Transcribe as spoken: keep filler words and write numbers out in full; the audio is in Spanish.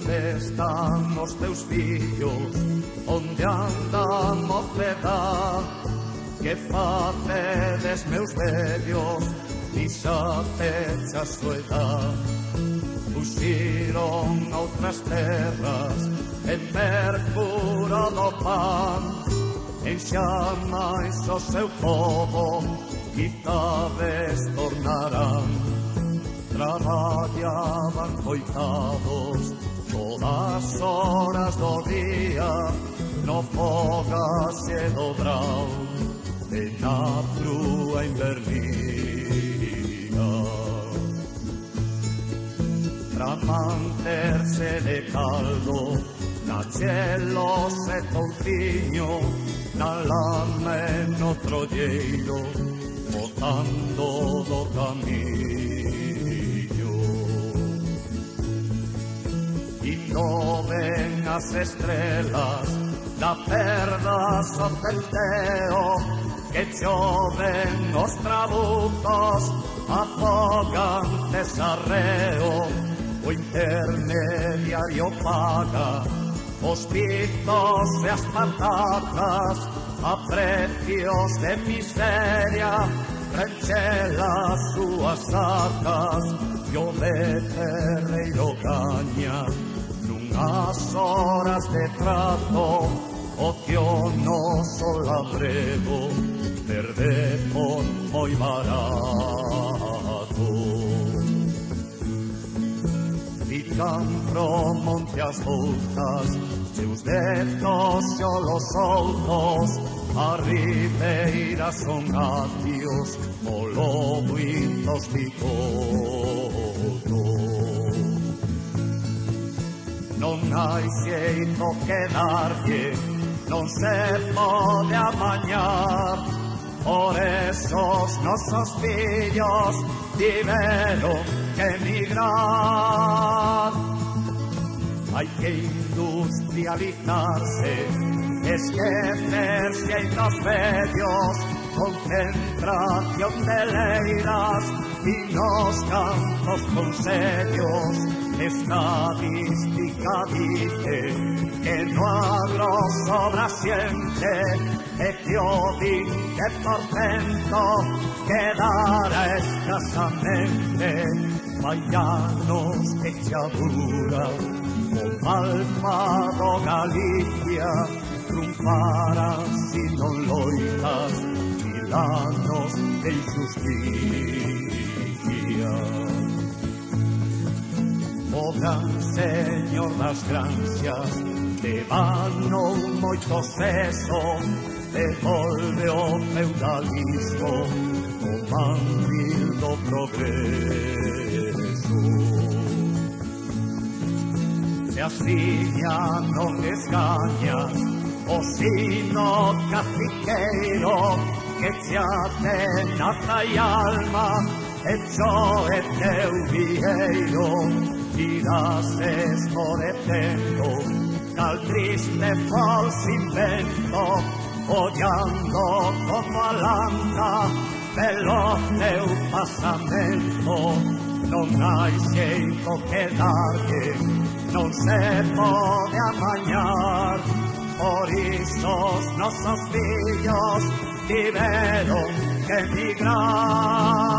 están os teus fillos? Onde anda mocedad? Que facedes, meus vellos, disa fecha soedad? Fuxiron a outras terras en mercura do pan, en xamais o seu povo quizá vez tornarán. Traballaban coitados todas horas do día no fogaxe do brau e na crúa inverniga. Pra manterse de caldo na chelo se touciño, na lama e no trolleiro, botando do camiño. Indo ven as estrelas da perda so centeo, que choven os trabucos, afogan desarreo. O intermediario paga os pitos e as patacas a precios de miseria, renchela as súas sacas, e o becerreiro gaña nunhas horas de trato o que o noso labrego perde por moi barato. Fican pro monte as boucas, seus dedos xolos soltos, a ribeira son atios, o lobo indos picotos. Non hai xeito que darlle, non se pode amañar, por esos nosos fillos tiveron que emigrar. Hai que industrializarse, esquecerse hai dos medios, concentración de leiras e nos campos consellos. Estadística dice que no agro sobra xente e que o vinte por cento quedará escasamente. Vai anos que chabura o malvado Galicia triunfará si non loitas mil anos de injusticia. O gran señor das grancias devanou moito seso, devolve o feudalismo o mandil do progreso. Se así ya non esgañas o sino caciqueiro que xa ten ata e alma hecho e teu vieiro, irás esmorecendo cal triste falso invento, ollando como alanta pelo teu pasamento. Non hai xeito que darlle, non se pode amañar, por iso os nosos fillos tiveron que emigrar.